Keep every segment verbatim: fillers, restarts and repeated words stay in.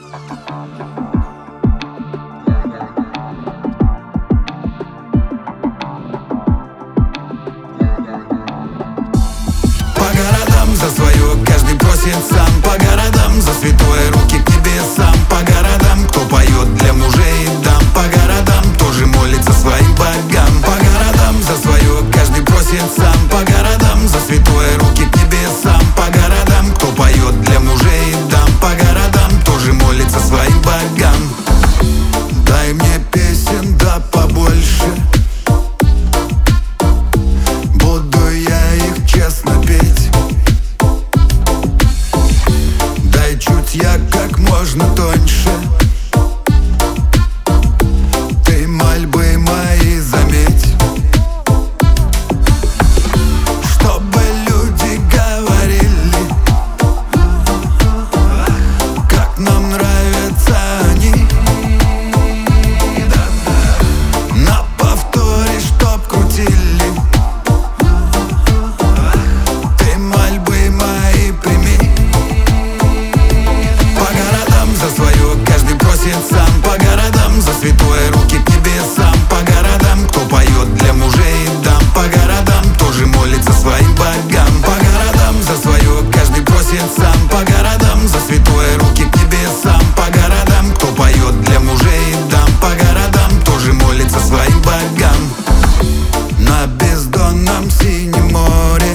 По городам за свое каждый просит сам, по городам за святое руки к небесам, по городам кто поет для мужей и дам, по городам тоже молится своим богам, по городам за свое каждый просит сам, по городам за святое руки к небесам, по городам кто поет для мужей и дам, по городам тоже молится своим богам. Дай мне песен да побольше, буду я их честно петь. Дай чуть я как можно тоньше, ты мольбы мои заметь. Чтобы люди говорили, как нам нравятся они. На повторе чтоб крутили, ты мольбы мои прими. По городам за свое каждый просит сам, по городам за святое руки к небесам, по городам кто поет для мужей и дам, по городам тоже молится своим богам, по городам за свое каждый просит сам, по городам за святое руки к небесам, по городам кто поет для мужей и дам, по городам тоже молится своим богам. На бездонном синем море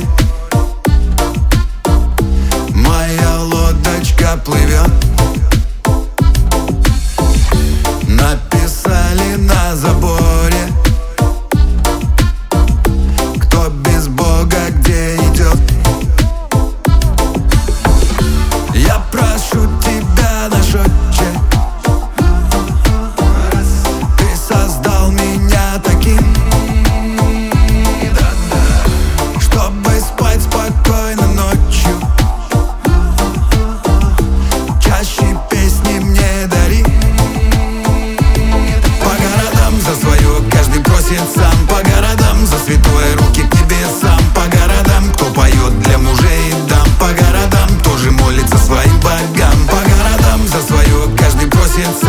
моя лодочка плывет. Написали на заборе, кто без Бога где идет. Я прошу тебя, наш Отче, ты создал меня таким, чтобы спать спокойно ночью. Чаще песни мне дари. По городам за свое каждый просит сам, по городам за святое руки к небесам, по городам кто поет для мужей и дам, по городам тоже молится своим богам, по городам за свое каждый просит сам.